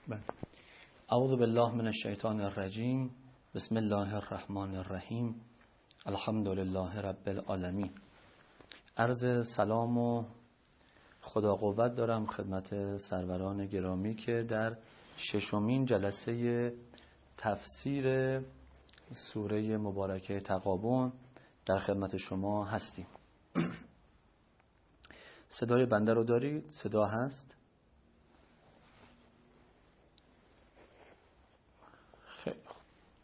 اعوذ بالله من الشیطان الرجیم. بسم الله الرحمن الرحیم. الحمد لله رب العالمین. عرض سلام و خدا قوت دارم خدمت سروران گرامی که در ششمین جلسه تفسیر سوره مبارکه تغابن در خدمت شما هستیم. صدای بنده رو دارید؟ صدا هست؟ خیلی خوب.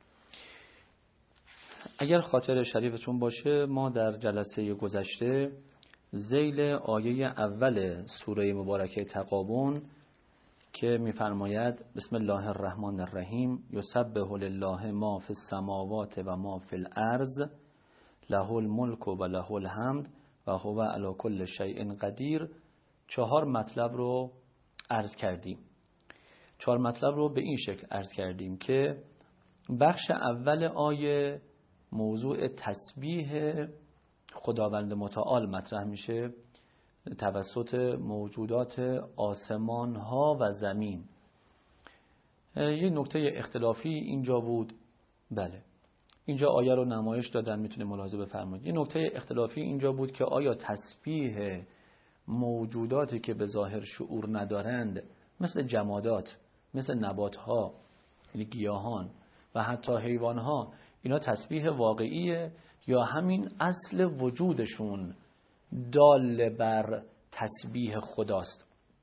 اگر خاطر شریفتون باشه ما در جلسه گذشته ذیل آیه اول سوره مبارکه تغابن که می‌فرماید بسم الله الرحمن الرحیم یسبح لله ما فی السماوات و ما فی الارض له الملک و له الحمد و هو علی کل شیء قدیر 4 مطلب رو عرض کردیم. 4 مطلب رو به این شکل عرض کردیم که بخش اول آیه موضوع تسبیح خداوند متعال مطرح میشه توسط موجودات آسمان ها و زمین. یه نکته اختلافی اینجا بود. بله اینجا آیه رو نمایش دادن، میتونه ملاحظه بفرمایید. یه نکته اختلافی اینجا بود که آیا تسبیح موجوداتی که به ظاهر شعور ندارند مثل جمادات، مثل نباتها یعنی گیاهان و حتی حیوانها، اینا تسبیح واقعیه یا همین اصل وجودشون دال بر تسبیح خداست؟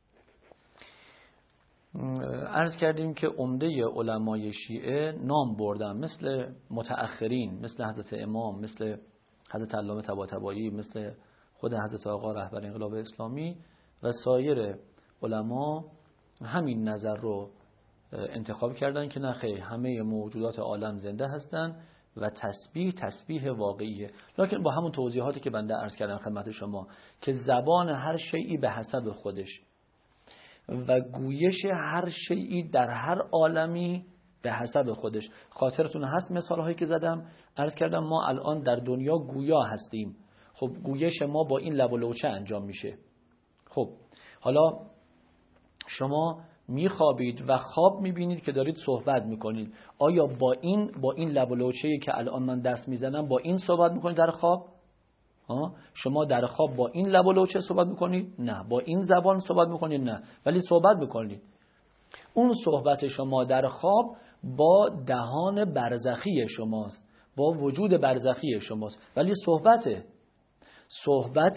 عرض کردیم که عمده علمای شیعه نام بردن، مثل متأخرین، مثل حضرت امام، مثل حضرت علامه طباطبایی، مثل خود حضرت آقا رهبر انقلاب اسلامی و سایر علما همین نظر رو انتخاب کردن که نخیر، همه موجودات عالم زنده هستن و تسبیح واقعیه. لکن با همون توضیحاتی که بنده عرض کردم خدمت شما که زبان هر شیئی به حسب خودش و گویش هر شیئی در هر عالمی به حسب خودش. خاطرتون هست مثال هایی که زدم؟ عرض کردم ما الان در دنیا گویا هستیم. خب گویش ما با این لب و لوچه انجام میشه. خب حالا شما میخوابید و خواب میبینید که دارید صحبت میکنید. آیا با این لب و لوچه‌ای که الان من دست میزنم با این صحبت میکنید در خواب؟ شما در خواب با این لب و لوچه صحبت میکنید؟ نه. با این زبان صحبت میکنید؟ نه. ولی صحبت میکنید. اون صحبت شما در خواب با دهان برزخی شماست، با وجود برزخی شماست، ولی صحبت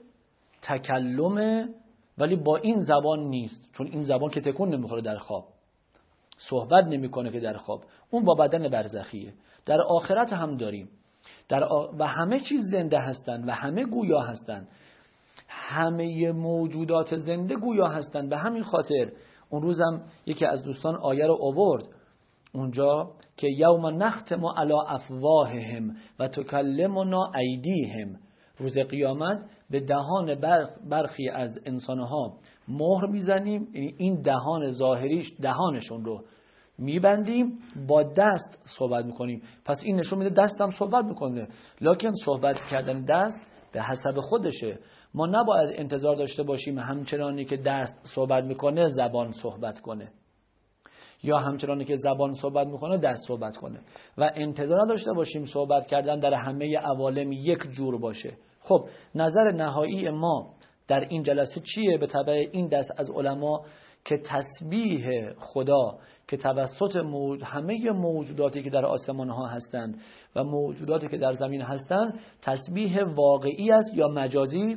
تکلم، ولی با این زبان نیست، چون این زبان که تکون نمیخوره در خواب، صحبت نمیکنه که در خواب. اون با بدن برزخیه. در آخرت هم داریم و همه چیز زنده هستن و همه گویا هستن. همه موجودات زنده گویا هستن. به همین خاطر اون روزم یکی از دوستان آیه رو آورد اونجا که یوم نختم علی افواههم و تکلمنا ایدیهم، روز قیامت به دهان برخی از انسانها مهر میزنیم، یعنی این دهان ظاهریش دهانشون رو میبندیم، با دست صحبت میکنیم. پس این نشون میده دست هم صحبت میکنه، لکن صحبت کردن دست به حسب خودشه. ما نباید انتظار داشته باشیم همچنانی که دست صحبت میکنه زبان صحبت کنه، یا همچنانی که زبان صحبت میکنه دست صحبت کنه، و انتظار نداشته باشیم صحبت کردن در همه عوالم یک جور باشه. خب نظر نهایی ما در این جلسه چیه؟ به تبع این دست از علما که تسبیح خدا که توسط همه موجوداتی که در آسمان ها هستند و موجوداتی که در زمین هستند تسبیح واقعی است یا مجازی؟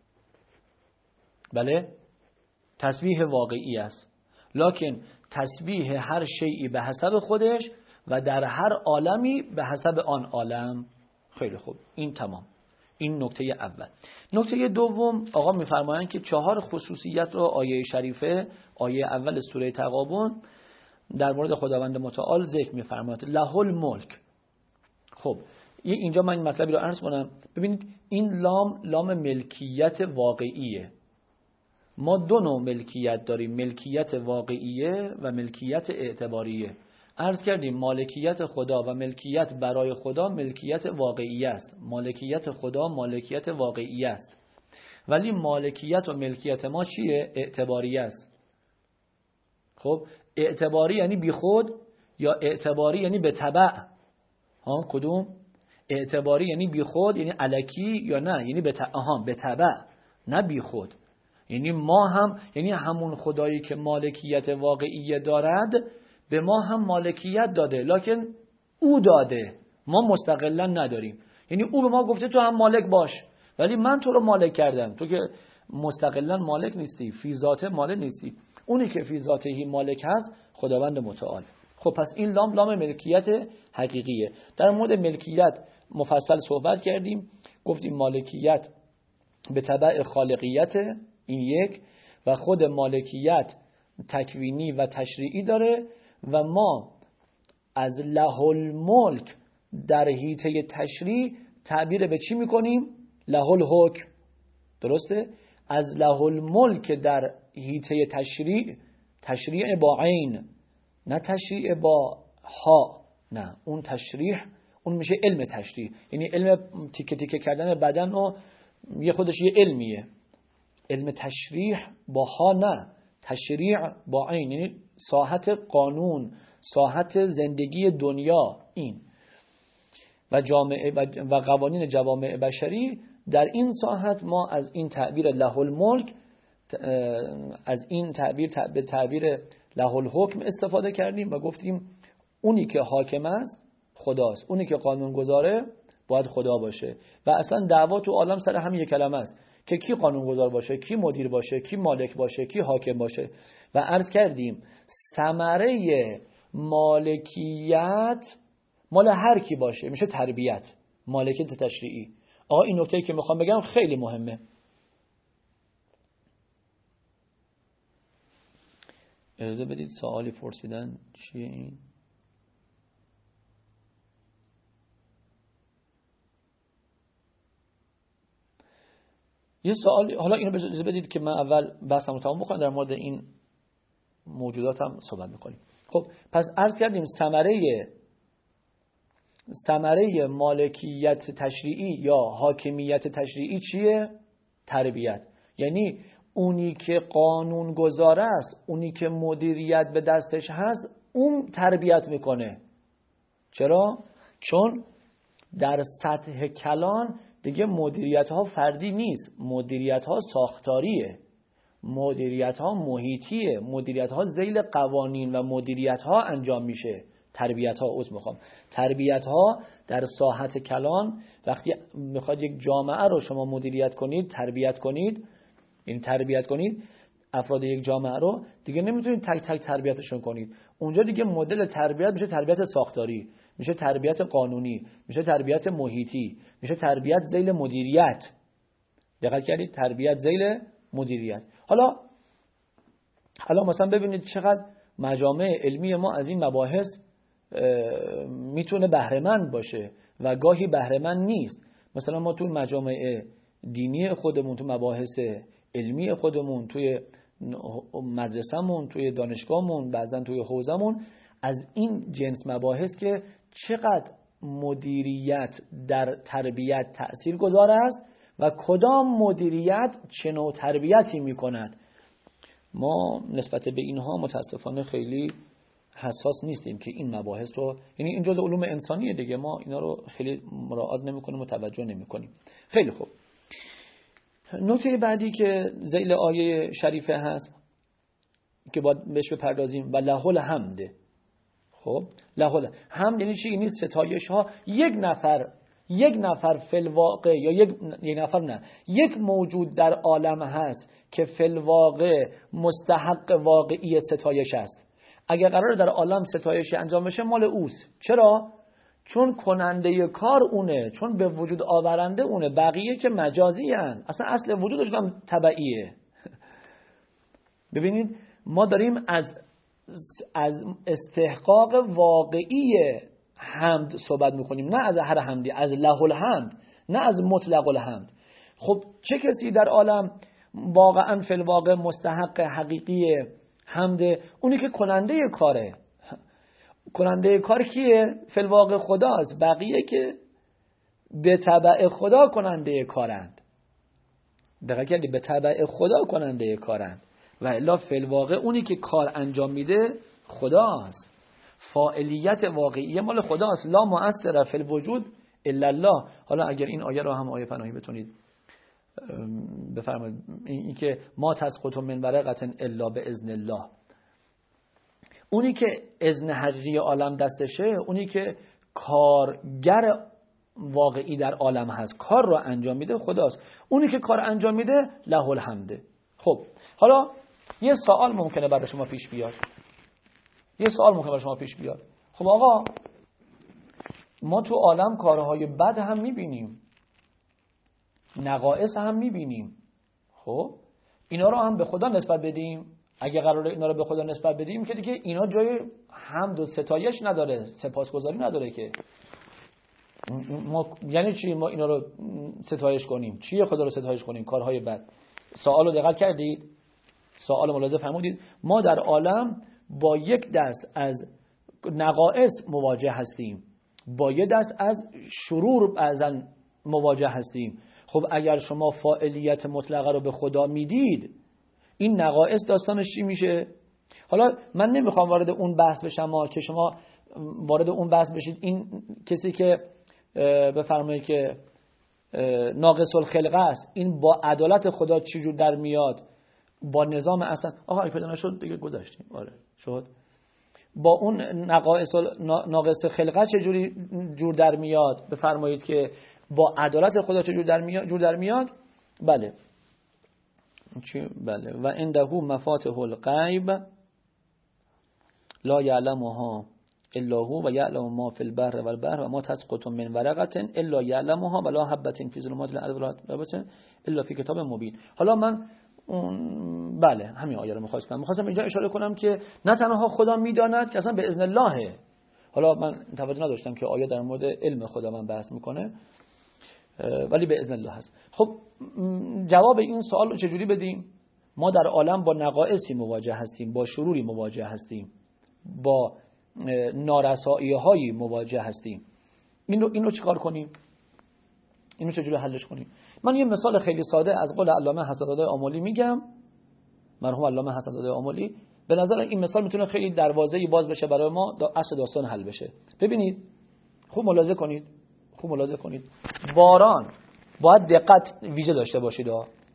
بله تسبیح واقعی است، لکن تسبیح هر شیئی به حسب خودش و در هر عالمی به حسب آن عالم. خیلی خوب، این تمام. این نکته اول. نکته دوم آقا میفرمایند که 4 خصوصیت رو آیه شریفه، آیه اول سوره تغابن در مورد خداوند متعال ذکر میفرماید. له الملک. خب اینجا من این مطلبی رو عرض کنم. ببینید این لام ملکیت واقعیه. ما 2 نوع ملکیت داریم، ملکیت واقعیه و ملکیت اعتباریه. عرض کردیم مالکیت خدا و ملکیت برای خدا ملکیت واقعی است. مالکیت خدا مالکیت واقعی است، ولی مالکیت و ملکیت ما چیه؟ اعتباری است. خب اعتباری یعنی بی خود یا اعتباری یعنی به تبع؟ کدوم؟ اعتباری یعنی بی خود یعنی الکی یا نه یعنی به تبع، نه بی خود. یعنی ما هم یعنی همون خدایی که مالکیت واقعی دارد به ما هم مالکیت داده، لکن او داده، ما مستقلا نداریم. یعنی او به ما گفته تو هم مالک باش، ولی من تو رو مالک کردم، تو که مستقلا مالک نیستی، فی ذاته مالک نیستی. اونی که فی ذاتهی مالک هست خداوند متعال. خب پس این لام ملکیت حقیقیه. در مورد ملکیت مفصل صحبت کردیم، گفتیم مالکیت به تبع خالقیت، این یک، و خود مالکیت تکوینی و تشریعی داره و ما از له الملک در حیطه تشریع تعبیر به چی میکنیم؟ له الحکم. درسته؟ از له الملک در حیطه تشریع با عین، نه تشریع با ها، نه اون تشریع اون میشه علم تشریع، یعنی علم تیکه تیکه کردن بدن و یه خودش یه علمیه. علم تشریع با ها نه، تشریع با عین، یعنی ساحت قانون، ساحت زندگی دنیا این و جامعه و قوانین جوامع بشری. در این ساحت ما از این تعبیر له الملک، از این تعبیر له الحکم استفاده کردیم و گفتیم اونی که حاکم است خداست، اونی که قانون گذاره باید خدا باشه. و اصلا دعوا تو عالم سر همین یک کلمه است که کی قانون گذار باشه، کی مدیر باشه، کی مالک باشه، کی حاکم باشه. و عرض کردیم ثمره مالکیت مال هر کی باشه میشه تربیت، مالکیت تشریعی. این نکته‌ای که میخوام بگم خیلی مهمه. اجازه بدید سوالی پرسیدن چیه این؟ یه سوال، حالا اینو اجازه بدید که من اول بحثمو تمام بکنم، در مورد این موجودات هم صحبت میکنیم. خب پس عرض کردیم ثمره مالکیت تشریعی یا حاکمیت تشریعی چیه؟ تربیت. یعنی اونی که قانون گذاره است، اونی که مدیریت به دستش هست، اون تربیت میکنه. چرا؟ چون در سطح کلان دیگه مدیریت ها فردی نیست، مدیریت ها ساختاریه، مدیریت ها محیطیه، مدیریت ها ذیل قوانین و مدیریت ها انجام میشه. تربیت ها در ساحت کلان وقتی میخواد یک جامعه رو شما مدیریت کنید، تربیت کنید افراد یک جامعه رو، دیگه نمیتونید تک تک تربیتشون کنید. اونجا دیگه مدل تربیت میشه تربیت ساختاری، میشه تربیت قانونی، میشه تربیت محیطی، میشه تربیت ذیل مدیریت. دقت کردید؟ تربیت ذیل مدیریت. حالا مثلا ببینید چقدر مجامع علمی ما از این مباحث میتونه بهره‌مند باشه و گاهی بهره‌مند نیست. مثلا ما تو مجامع دینی خودمون، تو مباحث علمی خودمون، توی مدرسه‌مون، توی دانشگاهمون، بعضا توی حوزه‌مون، از این جنس مباحث که چقدر مدیریت در تربیت تأثیر گذار است و کدام مدیریت چه نوع تربیتی میکند. ما نسبت به اینها متاسفانه خیلی حساس نیستیم که این مباحث رو، یعنی این جزء علوم انسانیه دیگه، ما اینا رو خیلی مراعات نمی‌کنیم و توجه نمی‌کنیم. خیلی خوب. نکته بعدی که ذیل آیه شریفه هست که باید بهش بپردازیم و له الحمد. خب له الحمد یعنی چی؟ یعنی ستایش ها یک نفر فی الواقع یا یک موجود در عالم هست که فی الواقع مستحق واقعی ستایش است. اگر قرار در عالم ستایش انجام بشه مال اوست. چرا؟ چون کننده کار اونه، چون به وجود آورنده اونه، بقیه که مجازی هن. اصلا اصل وجودشون هم تبعیه. ببینید ما داریم از استحقاق واقعی حمد صحبت میکنیم، نه از هر حمدی، از له الحمد، نه از مطلق الحمد. خب چه کسی در عالم واقعا فی الواقع مستحق حقیقی حمد؟ اونی که کننده کاره. کننده کار کیه؟ فی الواقع خداست. بقیه که به تبع خدا کننده کارند. دقیقاً به تبع خدا کننده کارند. و الا فی الواقع اونی که کار انجام میده خداست. فاعلیت واقعی مال خداست. لا مؤثر فی الوجود الا الله. حالا اگر این آیه رو هم آیه پناهی بتونید بفرمایید، این که ما تسقط من ورقه الا باذن الله، اونی که اذن حقیقی عالم دستشه، اونی که کارگر واقعی در عالم هست، کار رو انجام میده خداست. اونی که کار انجام میده له الحمد. خب حالا یه سوال ممکنه برای شما پیش بیاد. خب آقا ما تو عالم کارهای بد هم میبینیم، نقائص هم میبینیم، خب اینا رو هم به خدا نسبت بدیم؟ اگه قراره اینا رو به خدا نسبت بدیم که دیگه اینا جای حمد و ستایش نداره، سپاسگزاری نداره که ما یعنی چی ما اینا رو ستایش کنیم؟ چیه خدا رو ستایش کنیم؟ کارهای بد. سوال رو دقت کردید؟ سوال ملاحظه فرمودید؟ ما در عالم با یک دست از نقائص مواجه هستیم، با یک دست از شرور بعضا مواجه هستیم. خب اگر شما فاعلیت مطلقه رو به خدا میدید، این نقائص داستانش چی میشه؟ حالا من نمیخوام وارد اون بحث بشم که شما وارد اون بحث بشید. این کسی که بفرمایید که ناقص الخلقه است، این با عدالت خدا چجور در میاد؟ با نظام اصلا آقا پیدا نشد دیگه گذاشتیم. آره شد. با اون ناقص خلقه چجوری جور در میاد؟ بفرمایید که با عدالت خدا چجور در میاد؟ بله و عنده مفاتح الغیب لا یعلمها الا هو و یعلم ما فی البر و البحر و ما تسقط من ورقه الا یعلمها ولا حبة فی ظلمات الارض ولا حبة الا فی کتاب مبین. حالا من بله همین آیه رو می‌خواستم اینجا اشاره کنم که نه تنها خدا میداند که اصلا به اذن الله. حالا من توجه نداشتم که آیه در مورد علم خدا من بحث میکنه، ولی به اذن الله هست. خب جواب این سوال رو چجوری بدیم؟ ما در عالم با نقائصی مواجه هستیم، با شروری مواجه هستیم، با نارسایی‌هایی مواجه هستیم. اینو چیکار کنیم؟ اینو چجوری حلش کنیم؟ من یه مثال خیلی ساده از قول علامه حسن‌زاده آملی میگم، مرحوم علامه حسن‌زاده آملی. به نظر این مثال میتونه خیلی دروازه‌ای باز بشه برای ما، اصل داستان حل بشه. ببینید خوب ملاحظه کنید. باران باید دقت ویژه داشته باشید.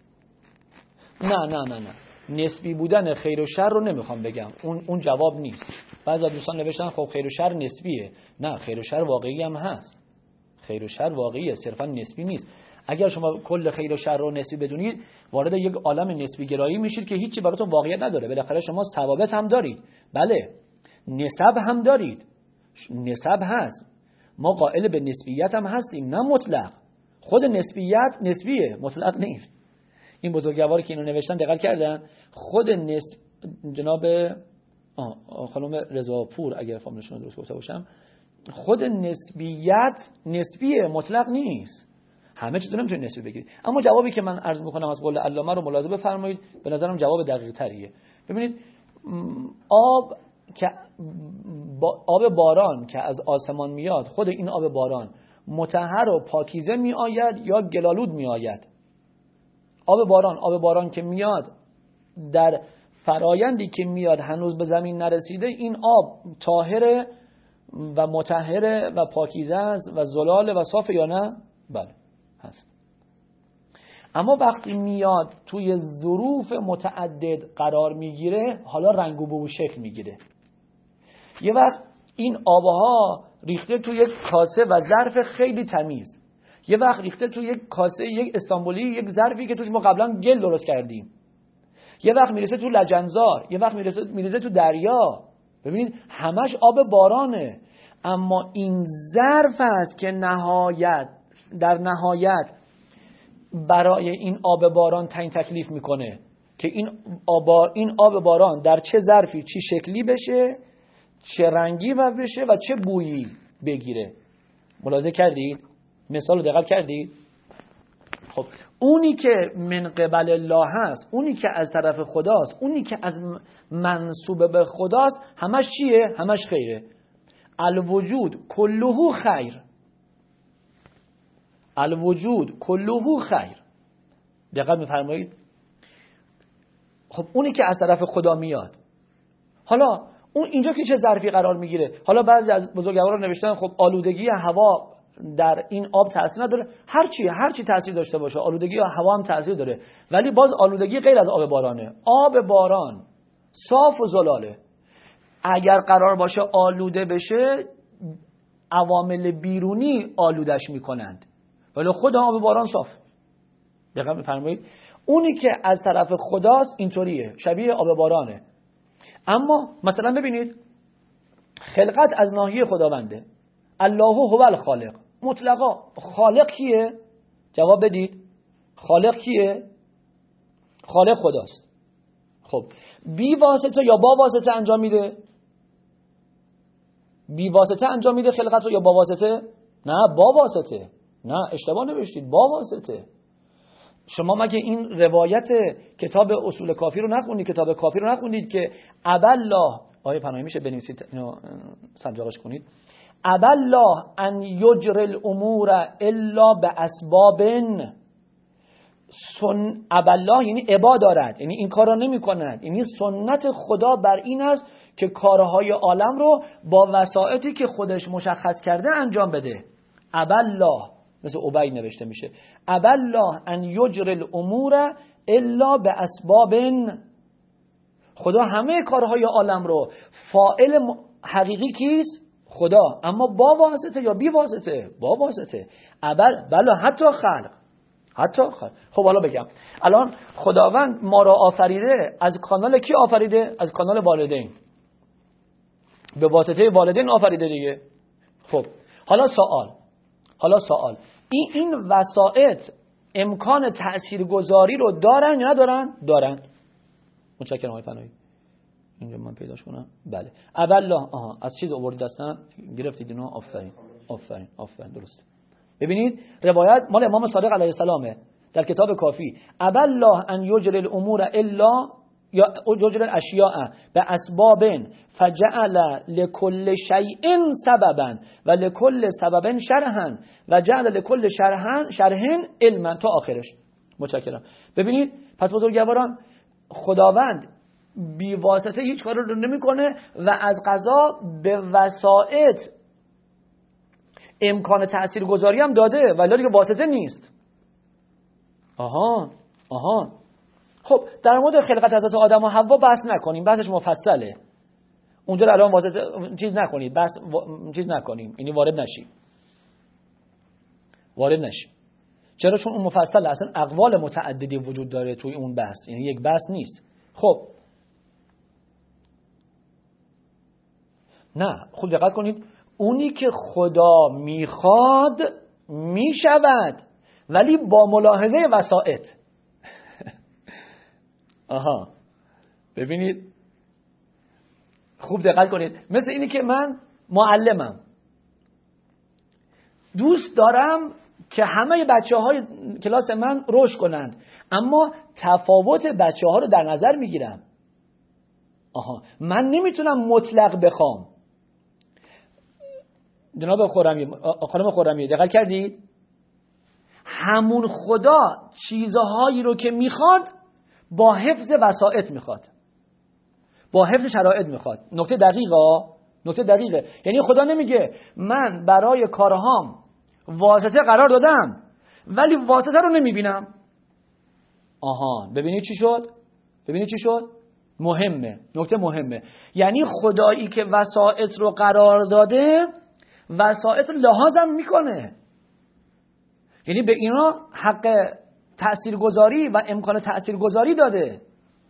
نه نسبی بودن خیر و شر رو نمیخوام بگم، اون جواب نیست. بعضی دوستان نوشتن خب خیر و شر نسبیه. نه، خیر و شر واقعی هم هست. خیر و شر واقعیه، صرفا نسبی نیست. اگر شما کل خیر و شر رو نسبی بدونید، وارد یک عالم نسبی گرایی میشید که هیچی براتون واقعیت نداره. بالاخره شما ثوابت هم دارید، بله، نسب هم دارید، نسب هست، ما قائل به نسبیت هم هستیم، نه مطلق. خود نسبیت نسبیه، مطلق نیست. این بزرگواری که اینو نوشتن دقت کردن؟ خود جناب خانم رضاپور اگر فهمشون رو درست گفته باشم، خود نسبیت نسبیه، مطلق نیست. همه چیز رو نمیتونید نسبی بگیرید. اما جوابی که من عرض میکنم از قول علامه رو ملاحظه بفرمایید، به نظرم جواب دقیق تریه. ببینید آب باران که از آسمان میاد، خود این آب باران مطهر و پاکیزه می آید یا گلالود می آید؟ آب باران که میاد، در فرایندی که میاد هنوز به زمین نرسیده، این آب طاهره و مطهره و پاکیزه است و زلال و صاف یا نه؟ بله هست. اما وقتی میاد توی ظروف متعدد قرار میگیره، حالا رنگ و بو و شکل میگیره. یه وقت این آبها ریخته توی یک کاسه و ظرف خیلی تمیز، یه وقت ریخته توی یک کاسه، یک استانبولی، یک ظرفی که توش ما قبلا گل درست کردیم، یه وقت میرسه تو لجنزار، یه وقت میرسه تو دریا. ببینید همش آب بارانه، اما این ظرف است که در نهایت برای این آب باران تعیین تکلیف میکنه که این آب باران در چه ظرفی چه شکلی بشه، چه رنگی و بشه و چه بویی بگیره. ملاحظه کردید؟ مثال رو دقت کردید؟ خب اونی که من قبل الله هست، اونی که از طرف خداست، اونی که از منسوب به خداست، همش چیه؟ همش خیره. الوجود کلهو خیر، الوجود کلهو خیر. دقت می‌فرمایید؟ خب اونی که از طرف خدا میاد، حالا اون اینجا که چه ظرفی قرار میگیره؟ حالا بعضی از بزرگواران نوشتن خب آلودگی هوا در این آب تاثیر نداره. هر چی تاثیر داشته باشه، آلودگی هوا هم تاثیر داره، ولی باز آلودگی غیر از آب بارانه. آب باران صاف و زلاله. اگر قرار باشه آلوده بشه، عوامل بیرونی آلودش میکنند، ولی خود آب باران صاف. دقیقاً میفرمایید؟ اونی که از طرف خداست اینطوریه، شبیه آب بارانه. اما مثلا ببینید خلقت از ناحیه خداونده. الله هو الخالق. مطلقا خالق کیه؟ جواب بدید. خالق کیه؟ خالق خداست. خب بی واسطه یا با واسطه انجام میده؟ بی واسطه انجام میده خلقت رو یا با واسطه؟ نه، با واسطه. نه، اشتباه نوشتید، با واسطه. شما مگه این روایت کتاب اصول کافی رو نخوندید؟ کتاب کافی رو نخوندید که ابالله، آیه پناهی میشه بنویسید اینو سنجاقش کنید، ابالله ان یجری الامور الا باسباب. ابالله یعنی ابا دارد، یعنی این کار را نمی کند. یعنی سنت خدا بر این است که کارهای عالم رو با وسائطی که خودش مشخص کرده انجام بده. ابالله، مثل ابی نوشته میشه، ابالله ان یجری الامور الا باسباب. خدا همه کارهای عالم رو، فاعل حقیقی کیست؟ خدا، اما با واسطه یا بی واسطه؟ با واسطه. بله، حتی خلق. خب حالا بگم، الان خداوند ما را آفریده، از کانال کی آفریده؟ از کانال والدین، به واسطه والدین آفریده دیگه. خب حالا سوال، این وسائط امکان تأثیرگذاری رو دارن یا ندارن؟ دارن. متشکرم آقای پناهی. اینجا من پیداش کنم. بله. ابالله، از چیز آوردید دستم گرفتید اینو. آفرین درسته. ببینید روایت مال امام صادق علیه السلامه در کتاب کافی. ابالله ان یجری الامور الا یا یجری الاشیاء باسباب فجعل لكل شیء سببا و لكل سبب شرحا و جعل لكل شرح علما تا آخرش. متشکرم. ببینید پس بزرگواران، خداوند بی واسطه هیچ کاری رو نمیکنه و از قضا به وسائط امکان تأثیرگذاری هم داده، ولی دیگه واسطه نیست. آها. خب در مورد خلقت حضرت آدم و حوا بحث نکنیم، بحثش مفصله. اونجا الان واسطه چیز نکنید، بحث چیز نکنیم، یعنی وارد نشیم. چرا؟ چون اون مفصله، اصلا اقوال متعددی وجود داره توی اون بحث، یعنی یک بحث نیست. خب نه، خوب دقت کنید، اونی که خدا میخواد میشود، ولی با ملاحظه وسائط. ببینید خوب دقت کنید، مثل اینی که من معلمم، دوست دارم که همه بچه‌های کلاس من رشد کنند، اما تفاوت بچه‌ها رو در نظر میگیرم. من نمیتونم مطلق بخوام. جناب خانم خرمی دقت کردید؟ همون خدا چیزهایی رو که میخواد با حفظ وسائط میخواد، با حفظ شرایط میخواد. نکته دقیقه. یعنی خدا نمیگه من برای کارهام واسطه قرار دادم ولی واسطه رو نمیبینم. ببینید چی شد؟ نکته مهمه. یعنی خدایی که وسائط رو قرار داده، وسائط لحاظم میکنه، یعنی به اینا حق تأثیرگذاری و امکان تأثیرگذاری داده.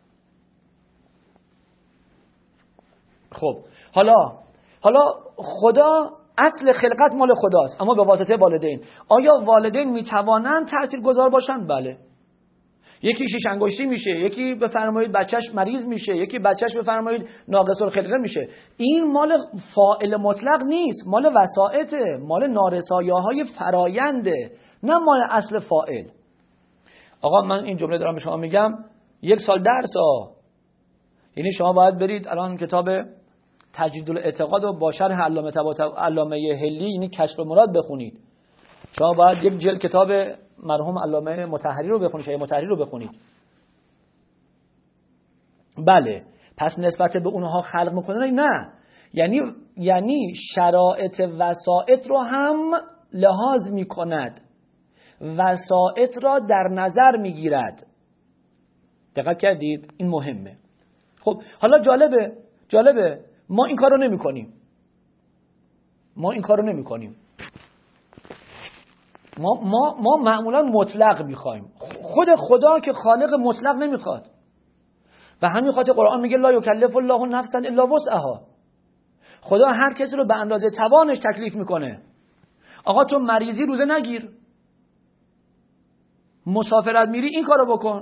خب حالا خدا اصل خلقت مال خداست، اما به واسطه والدین. آیا والدین میتوانند تأثیرگذار باشند؟ بله. یکی شیش انگشتی میشه، یکی بفرمایید بچهش مریض میشه، یکی بچهش بفرمایید ناقص الخلقه میشه. این مال فاعل مطلق نیست، مال وسائطه، مال نارسایی‌های فراینده، نه مال اصل فاعل. آقا من این جمله دارم به شما میگم، 1 سال درس یعنی شما باید برید الان کتاب تجدید الاعتقاد رو با شرح علامه حلی، یعنی کشف مراد بخونید. شما باید یک جلد کتاب مرحوم علامه مطهری رو بخونید، شیخ مطهری رو بخونید. بله، پس نسبت به اونها خلق میکنه؟ نه، یعنی شرایط وسائط رو هم لحاظ میکند، وسائط را در نظر میگیرد. دقت کردید؟ این مهمه. خب حالا جالبه ما این کارو نمیکنیم. ما معمولا مطلق میخوایم. خود خدا که خالق مطلق نمیخواد. و همین خاطر قرآن میگه لا یکلف الله نفسا الا وسعها. خدا هر کسی رو به اندازه توانش تکلیف میکنه. آقا تو مریضی روزه نگیر، مسافرت میری این کارو بکن.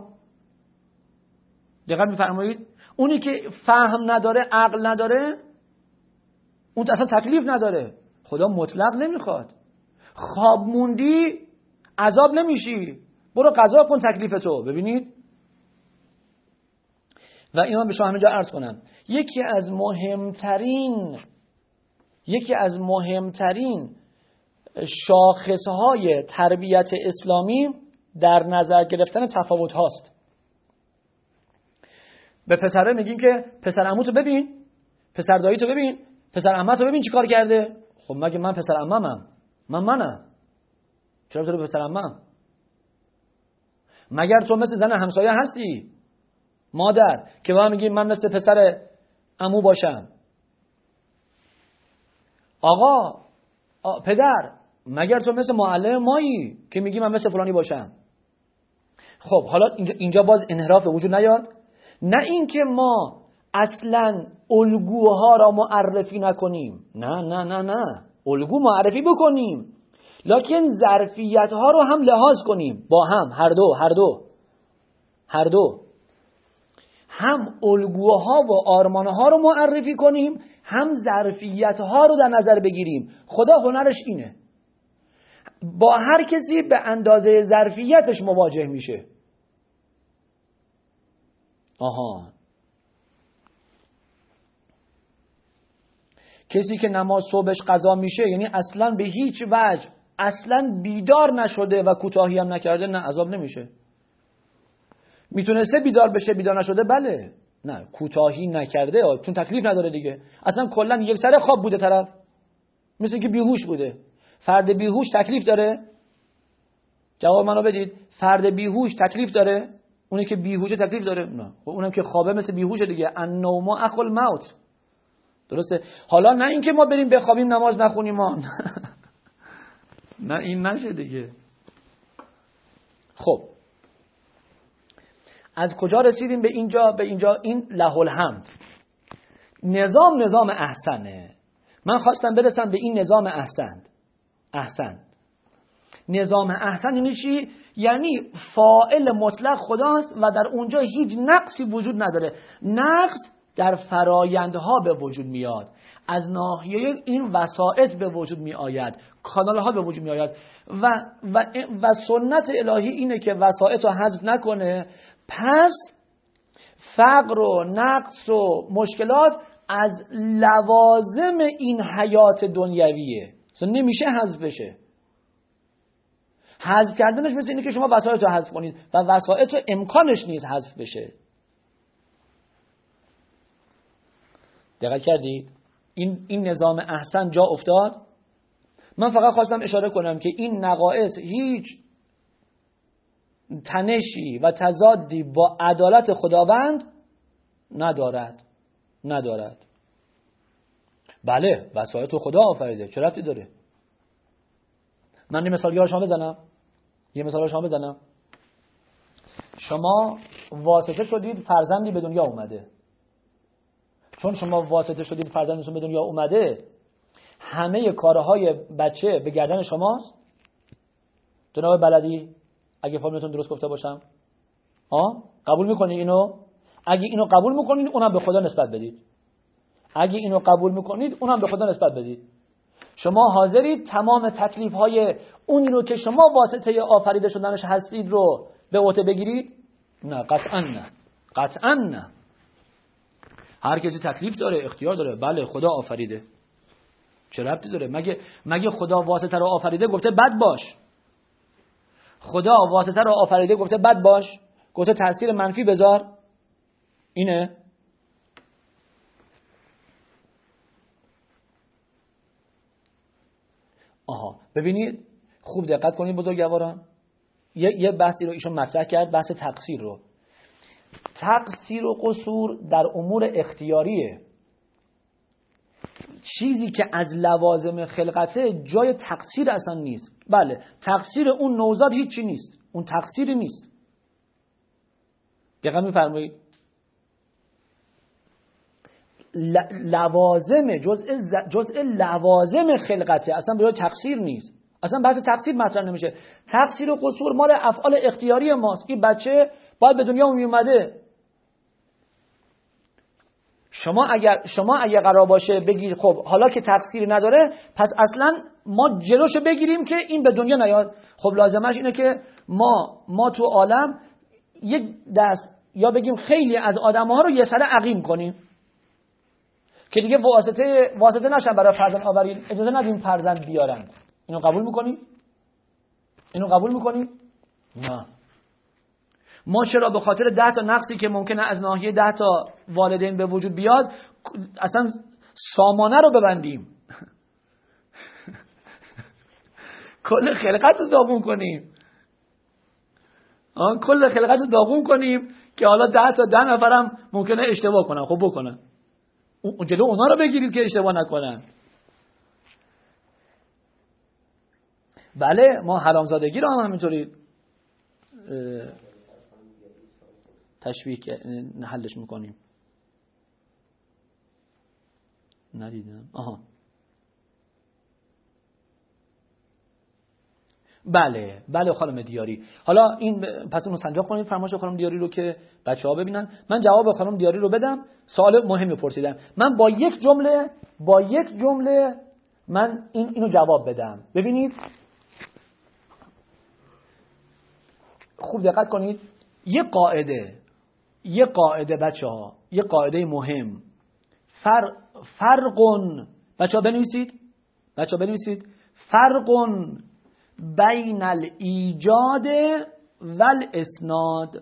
دقت میفرمایید؟ اونی که فهم نداره، عقل نداره، اون اصلا تکلیف نداره. خدا مطلق نمیخواد. خواب موندی عذاب نمیشی، برو قضا کن تکلیف تو. ببینید، و اینا به شما همه جا عرض کنم، یکی از مهمترین شاخصهای تربیت اسلامی در نظر گرفتن تفاوت هاست. به پسره میگیم که پسر عموتو ببین، پسر داییتو ببین، پسر عمتو ببین چی کار کرده. خب مگه من پسر عممم؟ منم. چرا تو پسر عمم؟ مگر تو مثل زن همسایه هستی؟ مادر که با هم میگیم من مثل پسر عمو باشم. آقا پدر، مگر تو مثل معلم مایی که میگی من مثل فلانی باشم؟ خب حالا اینجا باز انحراف وجود نیاد. نه اینکه ما اصلا الگوها را معرفی نکنیم، نه، الگو معرفی بکنیم، لکن ظرفیت ها رو هم لحاظ کنیم با هم، هر دو هم الگوها و آرمانها رو معرفی کنیم، هم ظرفیت ها رو در نظر بگیریم. خدا هنرش اینه، با هر کسی به اندازه ظرفیتش مواجه میشه. کسی که نماز صبحش قضا میشه، یعنی اصلا به هیچ وجه اصلا بیدار نشده و کوتاهی هم نکرده، نه عذاب نمیشه. میتونسته بیدار بشه، بیدار نشده، بله. نه، کوتاهی نکرده چون تکلیف نداره دیگه، اصلا کلا یک سر خواب بوده طرف، مثل که بیهوش بوده. فرد بیهوش تکلیف داره؟ جواب منو بدید. فرد بیهوش تکلیف داره؟ اونی که بیهوشه تکلیف داره؟ نه. اونم که خوابه مثل بیهوشه دیگه. النوم اخو الموت. درسته؟ حالا نه اینکه ما بریم بخوابیم نماز نخونیم ما. نه این نشه دیگه. خب از کجا رسیدیم به اینجا؟ این له الحمد. نظام احسنه. من خواستم برسم به این نظام احسن. نظام احسن یعنی چی؟ یعنی فاعل مطلق خداست و در اونجا هیچ نقصی وجود نداره. نقص در فرایندها به وجود میاد، از ناحیه این وسائط به وجود می آید، کانالها به وجود می آید و سنت الهی اینه که وسائط رو حذف نکنه. پس فقر و نقص و مشکلات از لوازم این حیات دنیویه، اصلا نمیشه حذف بشه. حذف کردنش مثل اینه که شما وسائط رو حذف کنید و وسائط رو امکانش نیست حذف بشه. دقت کردید؟ این نظام احسن جا افتاد. من فقط خواستم اشاره کنم که این نقائص هیچ تنشی و تضادی با عدالت خداوند ندارد. بله، وسایط رو خدا آفریده، چه ربطی داره؟ من یه مثال شما بزنم. شما واسطه شدید فرزندی به دنیا اومده. چون شما واسطه شدید فرزندتون به دنیا اومده، همه کارهای بچه به گردن شماست. جناب بلدی، اگه فهمتون درست گفته باشم، قبول میکنید اینو؟ اگه اینو قبول میکنید اونم به خدا نسبت بدید. شما حاضرید تمام تکلیف های اونی رو که شما واسطه آفریده شدنش هستید رو به عهده بگیرید؟ نه، قطعا نه. هر کسی تکلیف داره، اختیار داره. بله، خدا آفریده، چه ربطی داره؟ مگه خدا واسطه رو آفریده گفته بد باش؟ خدا واسطه رو آفریده گفته بد باش؟ گفته تاثیر منفی بذار؟ اینه؟ ببینید خوب دقت کنید بزرگواران، یه بحثی رو ایشون مطرح کرد، بحث تقصیر رو. تقصیر و قصور در امور اختیاریه. چیزی که از لوازم خلقته جای تقصیر اصلا نیست. بله تقصیر اون نوزاد هیچی نیست، اون تقصیری نیست. دقیقا میفرمایید؟ لوازم جزء لوازم خلقته، اصلا به جای تقصیر نیست. اصلا بحث تقصیر مطرح نمیشه. تقصیر و قصور مال افعال اختیاری ماست. این بچه باید به دنیا اومده. شما اگر قرار باشه بگید خب حالا که تقصیری نداره پس اصلا ما جلوشو بگیریم که این به دنیا نیاد، خب لازمش اینه که ما تو عالم یک دست یا بگیم خیلی از آدم‌ها رو یه سره عقیم کنیم که دیگه واسطه نشن برای فرزند آوری، اجازه ندیم فرزند بیارن. اینو قبول میکنی؟ نه. ما چرا به خاطر 10 تا نقصی که ممکنه از ناحیه 10 تا والدین به وجود بیاد اصلا سامانه رو ببندیم کل خلقت رو داغون کنیم که حالا 10 نفرم ممکنه اشتباه کنن. خب بکنن، جلو اونا رو بگیرید که اشتباه نکنن. بله ما حرامزادگی رو هم همینطوری تشویق حلش میکنیم. ندیدم. بله خانم دیاری. حالا این پس اونو سنجاق کنید فرمایش خانم دیاری رو که بچه‌ها ببینن. من جواب خانم دیاری رو بدم. سوال مهمی پرسیدم. من با یک جمله من اینو جواب بدم. ببینید خوب دقت کنید. یه قاعده بچه‌ها، یه قاعده مهم. فرقون بچه‌ها بنویسید. فرقون بین الایجاد و الاسناد.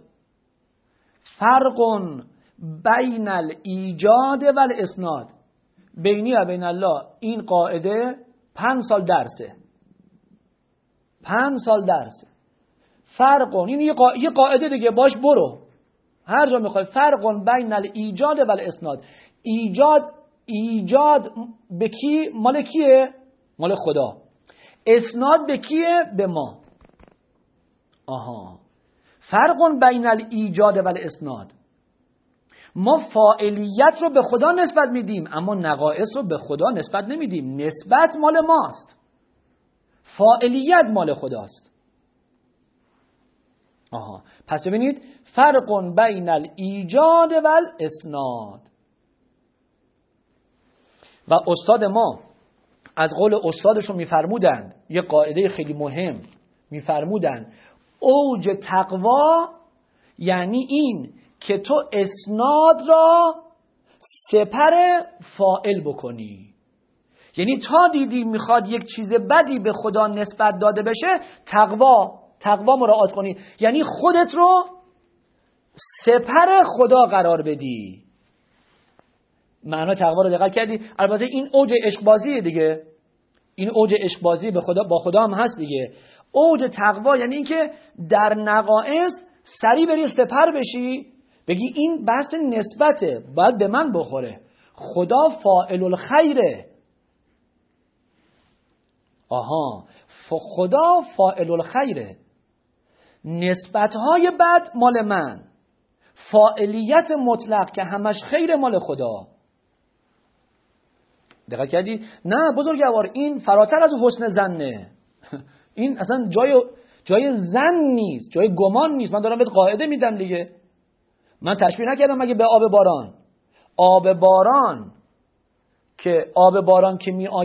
فرقون بین الایجاد و الاسناد. بینی و بین الله این قاعده 5 سال درسه. 5 سال درسه. فرقون این یه قاعده دیگه، باش برو هر جا میخوای. فرقون بین الایجاد و الاسناد. ایجاد به کی؟ مال کیه؟ مال خدا. اسناد به کیه؟ به ما. فرقون بین الایجاد و الاسناد. ما فاعلیت رو به خدا نسبت میدیم اما نقائص رو به خدا نسبت نمیدیم. نسبت مال ماست، فاعلیت مال خداست. پس ببینید فرقون بین الایجاد و الاسناد. و استاد ما از قول استادشون میفرمودند یه قاعده خیلی مهم، میفرمودند اوج تقوا یعنی این که تو اسناد را سپر فاعل بکنی. یعنی تا دیدی میخواد یک چیز بدی به خدا نسبت داده بشه تقوا مراعات کنی، یعنی خودت رو سپر خدا قرار بدی. معنی تقوا رو دقت کردی؟ البته این اوج عشق بازیه دیگه، این اوج عشق بازی به خدا با خدا هم هست دیگه. اوج تقوا یعنی این که در نقائص سری بری سپر بشی، بگی این بحث نسبته، باید به من بخوره، خدا فاعل الخیره. خدا فاعل الخیره، نسبتهای بد مال من، فاعلیت مطلق که همش خیر مال خدا. دقت کردی؟ نه بزرگوار، این فراتر از حسن زنه. این اصلا جای زن نیست، جای گمان نیست. من دارم بهت قاعده میدم دیگه. من تشبیه نکردم مگه به آب باران. آب باران که می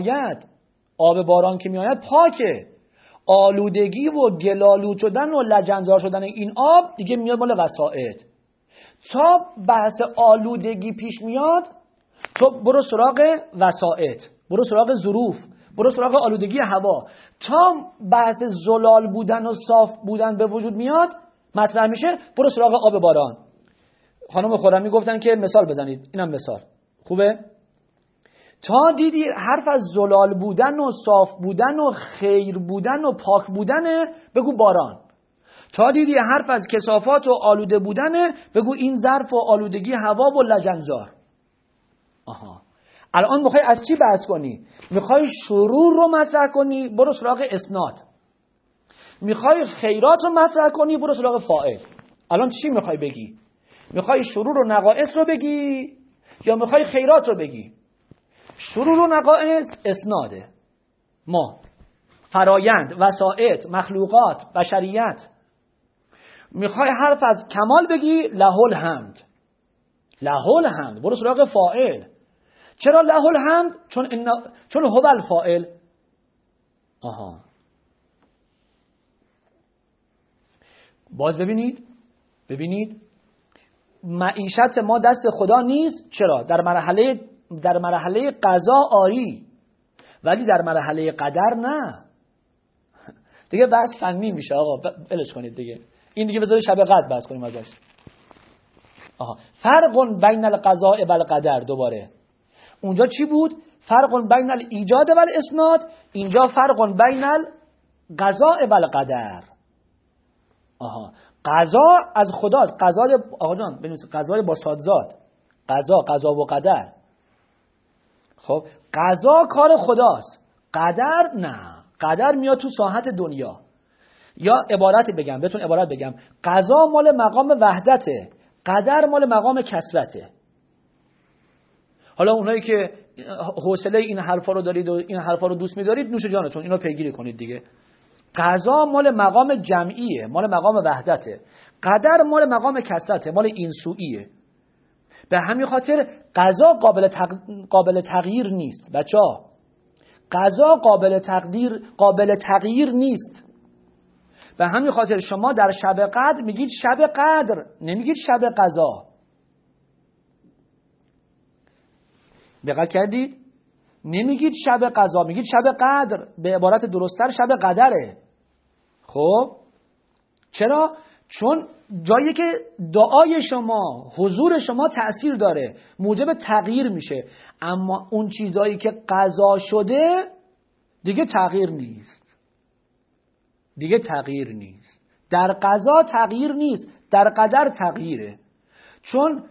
آید پاکه. آلودگی و گلالود شدن و لجنزار شدن این آب دیگه میاد مال وسائط. تا بحث آلودگی پیش میاد تو برو سراغ وسائط، برو سراغ ظروف، برو سراغ آلودگی هوا. تا بحث زلال بودن و صاف بودن به وجود میاد مطرح میشه، برو سراغ آب باران. خانم خرمی گفتن که مثال بزنید، اینم مثال خوبه. تا دیدی حرف از زلال بودن و صاف بودن و خیر بودن و پاک بودنه بگو باران. تا دیدی حرف از کثافات و آلوده بودنه بگو این ظرف و آلودگی هوا و لجنزار. آها، الان میخوای از چی بحث کنی؟ میخوای شرور رو مطرح کنی؟ برو سراغ اسناد. میخوای خیرات رو مطرح کنی؟ برو سراغ فاعل. الان چی میخوای بگی؟ میخوای شرور و نقائص رو بگی یا میخوای خیرات رو بگی؟ شرور و نقائص اسناده، ما فرایند، وسائط، مخلوقات، بشریت. میخوای حرف از کمال بگی؟ له الحمد. له الحمد، برو سراغ فاعل. چرا له الحمد؟ چون هو الفاعل. آها، باز ببینید معیشت ما دست خدا نیست. چرا؟ در مرحله قضا آری، ولی در مرحله قدر نه. دیگه بحث فنی میشه آقا، بلش کنید دیگه. این دیگه بذارید شب قدر بحث کنیم ازش. آها، فرق بین القضاء و القدر. دوباره اونجا چی بود؟ فرق بین الایجاد و الاسناد. اینجا فرق بین القضاء و القدر. آها، قضا از خداست. قضا آقا جان بنویس، قضای با صادزاد. قضا و قدر. خب قضا کار خداست، قدر نه. قدر میاد تو ساحت دنیا. یا عبارت بگم قضا مال مقام وحدته، قدر مال مقام کثرته. حالا اونایی که حوصله این حرفا رو دارید و این حرفا رو دوست می‌دارید، نوش جانتون، اینو پیگیری کنید دیگه. قضا مال مقام جمعیه، مال مقام وحدته. قدر مال مقام کثرته، مال اینسویه. به همین خاطر قضا قابل تغییر نیست. بچه‌ها، قضا قابل تغییر نیست. به همین خاطر شما در شب قدر میگید شب قدر، نمیگید شب قضا. دقت کردید؟ نمیگید شب قضا، میگید شب قدر. به عبارت درست‌تر شب قدره. خب چرا؟ چون جایی که دعای شما، حضور شما تأثیر داره، موجب تغییر میشه. اما اون چیزایی که قضا شده دیگه تغییر نیست. در قضا تغییر نیست، در قدر تغییره. چون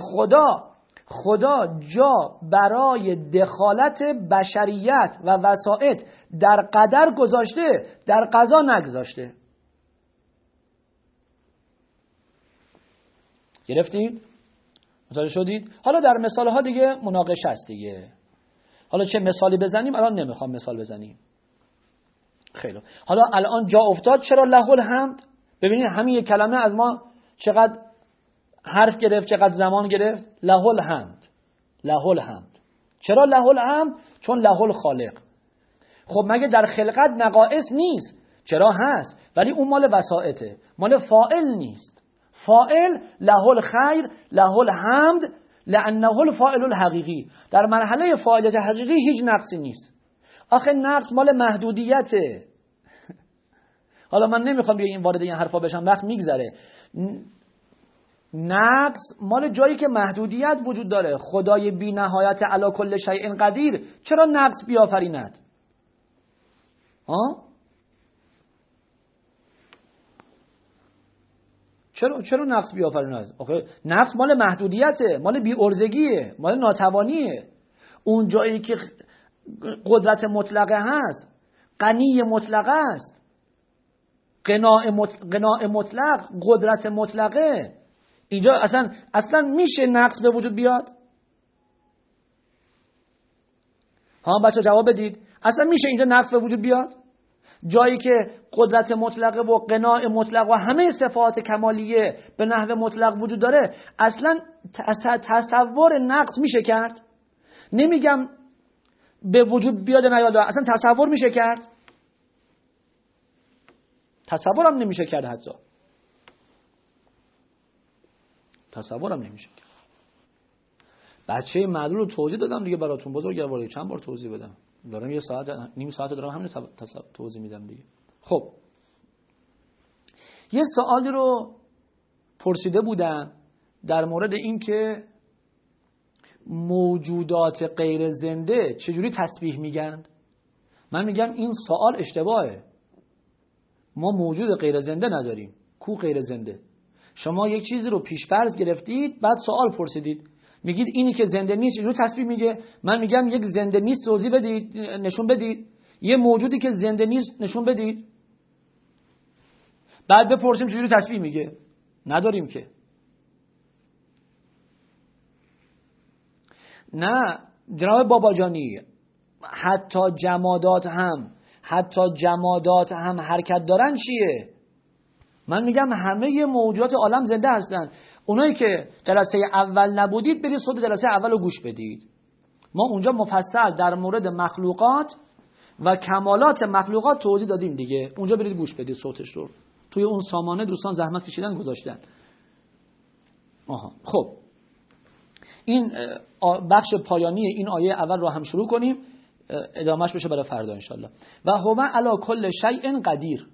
خدا جا برای دخالت بشریت و وسائط در قدر گذاشته، در قضا نگذاشته. گرفتید؟ متوجه شدید؟ حالا در مثال ها دیگه مناقشه است دیگه. حالا چه مثالی بزنیم؟ الان نمیخوام مثال بزنیم. خیلی. حالا الان جا افتاد چرا له الحمد؟ ببینید همین یک کلمه از ما چقدر حرف گرفت، چقدر زمان گرفت. له الحمد. چرا له الحمد؟ چون له الخالق. خب مگه در خلقت نقائص نیست؟ چرا هست، ولی اون مال وسائطه، مال فاعل نیست. فاعل له الخیر، له الحمد، لانه الفاعل الحقیقی. در مرحله فاعلیت حقیقی هیچ نقصی نیست. آخه نقص مال محدودیته. حالا من نمیخوام این وارد این حرفا بشم، وقت میگذره. نقص مال جایی که محدودیت وجود داره. خدای بی نهایت علی کل شیء قدیر چرا نقص بیافریند؟ چرا نقص بیافریند؟ آخه نقص مال محدودیته، مال بی ارزگیه، مال ناتوانیه. اون جایی که قدرت مطلقه هست، غنی مطلقه است، قناع مطلق، قدرت مطلقه، اینجا اصلا میشه نقص به وجود بیاد؟ بچه جواب بدید. اصلا میشه اینجا نقص به وجود بیاد؟ جایی که قدرت مطلقه و قناع مطلق و همه صفات کمالیه به نحو مطلق وجود داره، اصلا تصور نقص میشه کرد؟ نمیگم به وجود بیاد نیاد، اصلا تصور میشه کرد؟ تصورم نمیشه کرد. حتی تصورم نمیشه کرد. بچه معلول رو توضیح دادم دیگه براتون، بزرگواری چند بار توضیح بدم؟ دارم یه ساعت نیم ساعت دارم همین توضیح میدم دیگه. خب یه سوالی رو پرسیده بودن در مورد این که موجودات غیر زنده چجوری تسبیح میگن؟ من میگم این سوال اشتباهه. ما موجود غیر زنده نداریم. کو غیر زنده؟ شما یک چیزی رو پیش‌فرض گرفتید، بعد سوال پرسیدید، میگید اینی که زنده نیست چجوری تسبیح میگه؟ من میگم یک زنده نیست توضیح بدید، نشون بدید. یه موجودی که زنده نیست نشون بدید. بعد بپرسیم چجوری تسبیح میگه. نداریم که. نه جناب باباجانی، حتی جمادات هم حرکت دارن چیه؟ من میگم همه موجودات عالم زنده هستن. اونایی که جلسه اول نبودید برید صوت جلسه اول رو گوش بدید. ما اونجا مفصل در مورد مخلوقات و کمالات مخلوقات توضیح دادیم دیگه. اونجا برید گوش بدید صوتش رو. توی اون سامانه دوستان زحمت کشیدن گذاشتن. خب این بخش پایانی این آیه اول رو هم شروع کنیم، ادامهش بشه برای فردا انشالله. و هو علی کل شیء قدیر.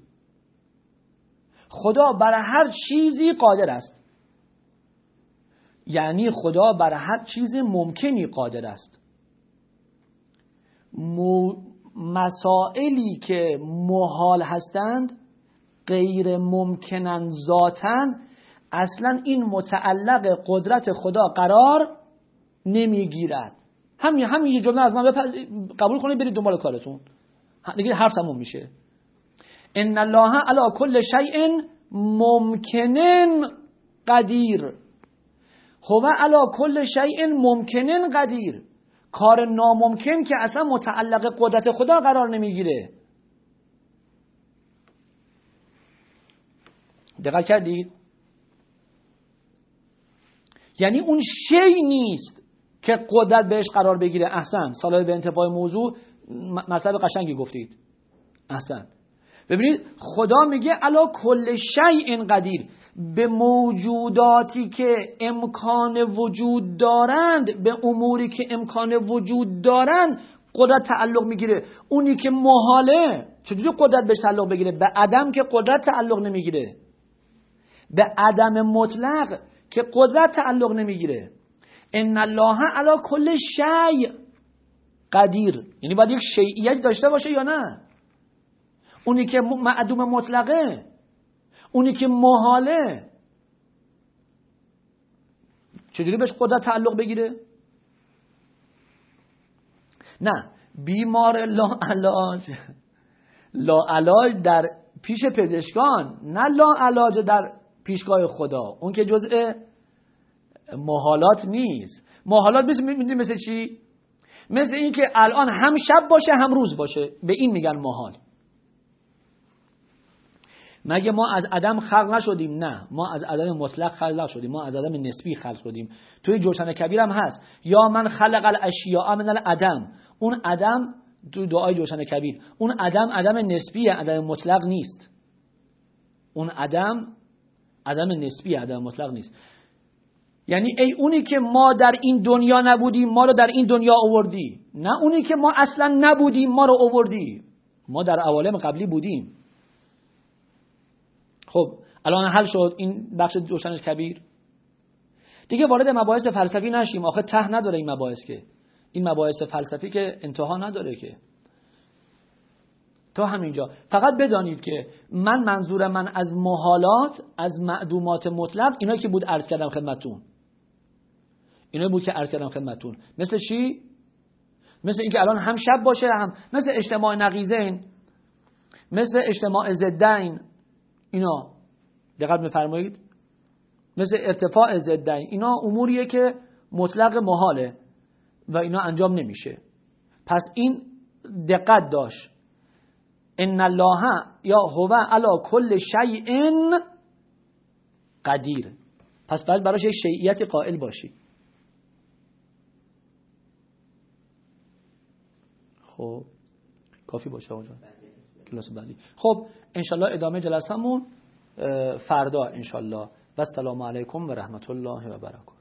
خدا بر هر چیزی قادر است. یعنی خدا بر هر چیز ممکنی قادر است. مسائلی که محال هستند، غیر ممکنن ذاتاً، اصلا این متعلق قدرت خدا قرار نمیگیرد. همین یه جمله از من قبول کنید برید دنبال کارتون دیگه، حرف تموم میشه. ان الله علی کل شیء ممکن قدیر. هو علی کل شیء ممکن قدیر. کار ناممکن که اصلا متعلق قدرت خدا قرار نمیگیره. دقت کردید؟ یعنی اون شی نیست که قدرت بهش قرار بگیره. احسن، سالای به انتفاع موضوع مطلب قشنگی گفتید. احسن. ببینید خدا میگه الا کل شیء قدیر. به موجوداتی که امکان وجود دارند، به اموری که امکان وجود دارند قدرت تعلق میگیره. اونی که محاله چجوری قدرت بهش تعلق بگیره؟ به عدم که قدرت تعلق نمیگیره، به عدم مطلق که قدرت تعلق نمیگیره. ان الله علی کل شیء قدیر. یعنی باید یک شیعیت داشته باشه یا نه؟ اونی که معدوم مطلقه، اونی که محاله، چجوری بهش قدرت تعلق بگیره؟ نه، بیمار لاعلاج در پیش پزشکان، نه لاعلاج در پیشگاه خدا. اون که جزء محالات نیست. محالات میدونی مثل چی؟ مثل این که الان هم شب باشه هم روز باشه، به این میگن محال. مگه ما از عدم خلق نشدیم؟ نه، ما از عدم مطلق خلق شدیم، ما از عدم نسبی خلق شدیم. توی جوشن کبیر هم هست یا من خلق الاشیاء من العدم. اون عدم تو دعای جوشن کبیر، اون عدم نسبیه، عدم مطلق نیست. اون عدم نسبیه، عدم مطلق نیست. یعنی ای اونی که ما در این دنیا نبودیم ما رو در این دنیا آوردی، نه اونی که ما اصلا نبودیم ما رو آوردی. ما در عوالم قبلی بودیم. خب الان حل شد این بخش جوشن کبیر. دیگه وارد مباحث فلسفی نشیم، آخه ته نداره این مباحث، که این مباحث فلسفی که انتها نداره که. تا همینجا فقط بدانید که منظور من از محالات، از معدومات مطلق، اینا که بود عرض کردم خدمتتون. اینا بود که عرض کردم خدمتتون. مثل چی؟ مثل اینکه الان هم شب باشه، هم مثل اجتماع نقیضین، مثل اجتماع ضدین. اینا دقت می‌فرمایید؟ مثل ارتفاع ضدین. اینا اموریه که مطلق محاله و اینا انجام نمیشه. پس این دقت داشت. ان الله یا هو علی کل شیء قدیر. پس باید براش یک شیعیت قائل باشی. خب کافی باشه آقا جان. کلاس بعدی. خب انشالله ادامه جلسمون فردا انشالله. و السلام علیکم و رحمت الله و برکاته.